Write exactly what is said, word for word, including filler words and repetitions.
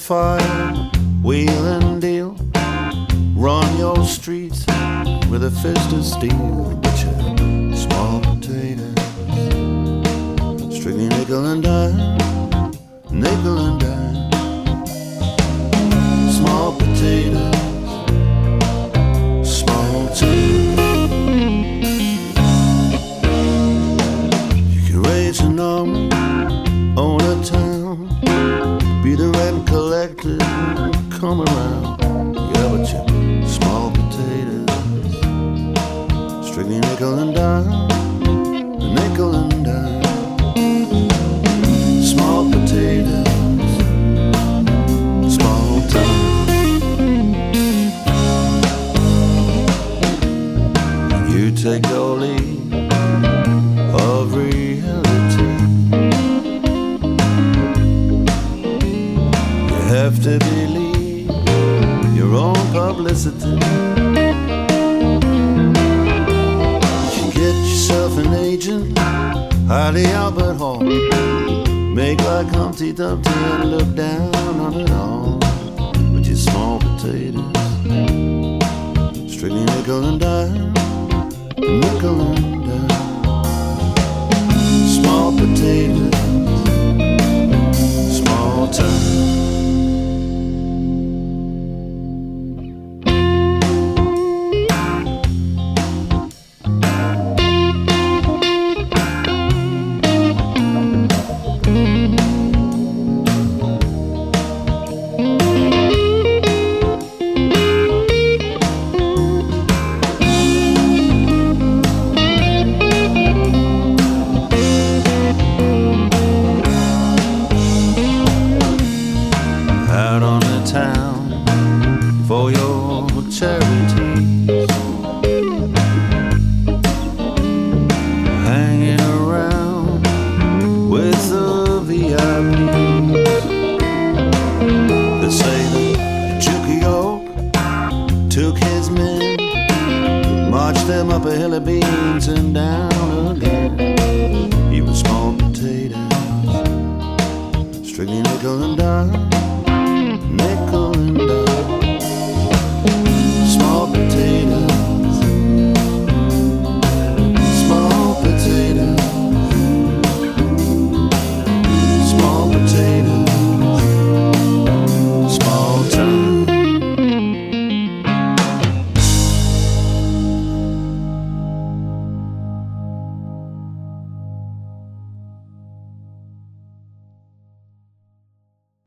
fire, wheel and deal. Run your streets with a fist of steel. Butcher small potatoes, strictly nickel and dime, nickel and dime. Small potatoes, small too. You can raise an army, own a town, be the rent collector, come around. Yeah, but you small potatoes, strictly nickel and dime, nickel and dime. Small potatoes, small time. You take your lead of reality. You have to believe your own publicity. You get yourself an agent, hire the Albert Hall, make like Humpty Dumpty and look down on it all. But you small potatoes, strictly nickel and dime, nickel and dime. Small potatoes, small time. Out on the town for your charities, hanging around with the V I Ps. They say that Duke of York took his men, marched them up a hill of beans and down again. He was small potatoes, strictly nickel and dime, nickel and dime.